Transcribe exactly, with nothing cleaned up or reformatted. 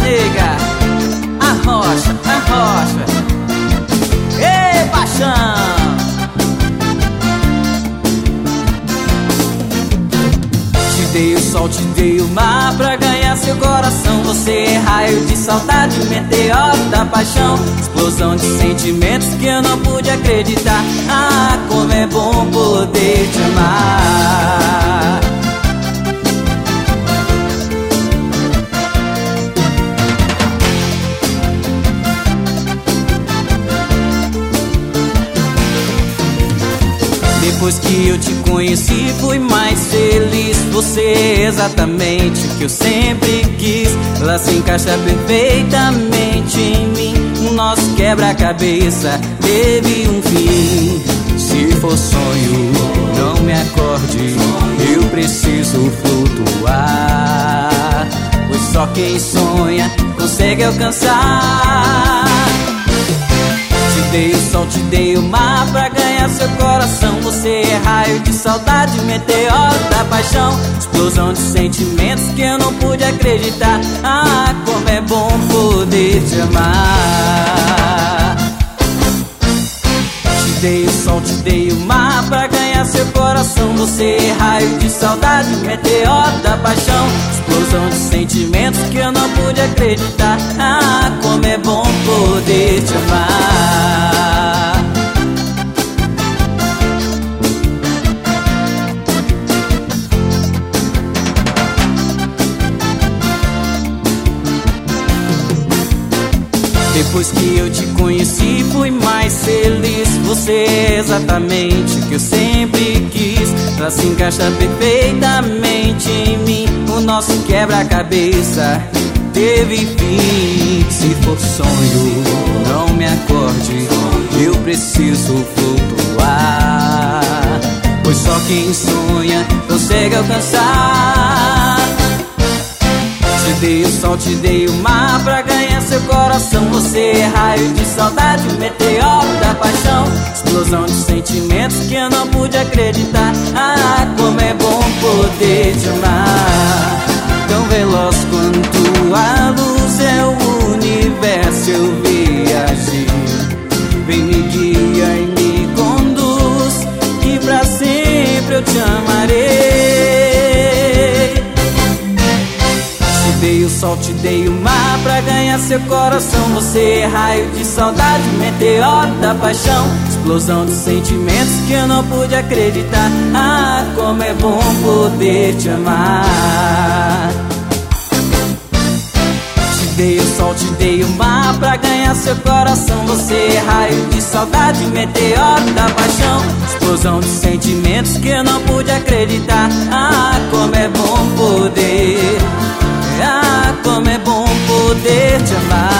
nega, arrocha, arrocha. Ei, paixão! Te dei o sol, te dei o mar pra ganhar seu coração. Você é raio de saudade, meteoro da paixão, explosão de sentimentos que eu não pude acreditar. Ah, como é bom poder te amar. Depois que eu te conheci fui mais feliz. Você é exatamente o que eu sempre quis. Ela se encaixa perfeitamente em mim. O nosso quebra-cabeça teve um fim. Se for sonho, não me acorde, eu preciso flutuar, pois só quem sonha consegue alcançar. Te dei o sol, te dei o mar pra ganhar seu coração. Você é raio de saudade, meteoro da paixão, explosão de sentimentos que eu não pude acreditar. Ah, como é bom poder te amar. Te dei o sol, te dei o mar pra ganhar seu coração. Você é raio de saudade, meteoro da paixão, explosão de sentimentos que eu não pude acreditar. Ah, como é bom poder te amar. Depois que eu te conheci fui mais feliz. Você é exatamente o que eu sempre quis. Ela se encaixa perfeitamente em mim. O nosso quebra-cabeça teve fim. Se for sonho, não me acorde, eu preciso flutuar, pois só quem sonha consegue alcançar. Te dei o sol, te dei o mar pra ganhar seu coração. Você é raio de saudade, meteoro da paixão, explosão de sentimentos que eu não pude acreditar. Ah, como é bom poder te amar. Tão veloz quanto a luz é o universo, eu viajei. Vem, me guia e me conduz, que pra sempre eu te amarei. Te dei o sol, te dei o mar pra ganhar seu coração. Você é raio de saudade, meteoro da paixão, explosão de sentimentos que eu não pude acreditar. Ah, como é bom poder te amar. Te dei o sol, te dei o mar pra ganhar seu coração. Você é raio de saudade, meteoro da paixão, explosão de sentimentos que eu não pude acreditar. Ah, como é bom poder, ah, como é bom poder te amar.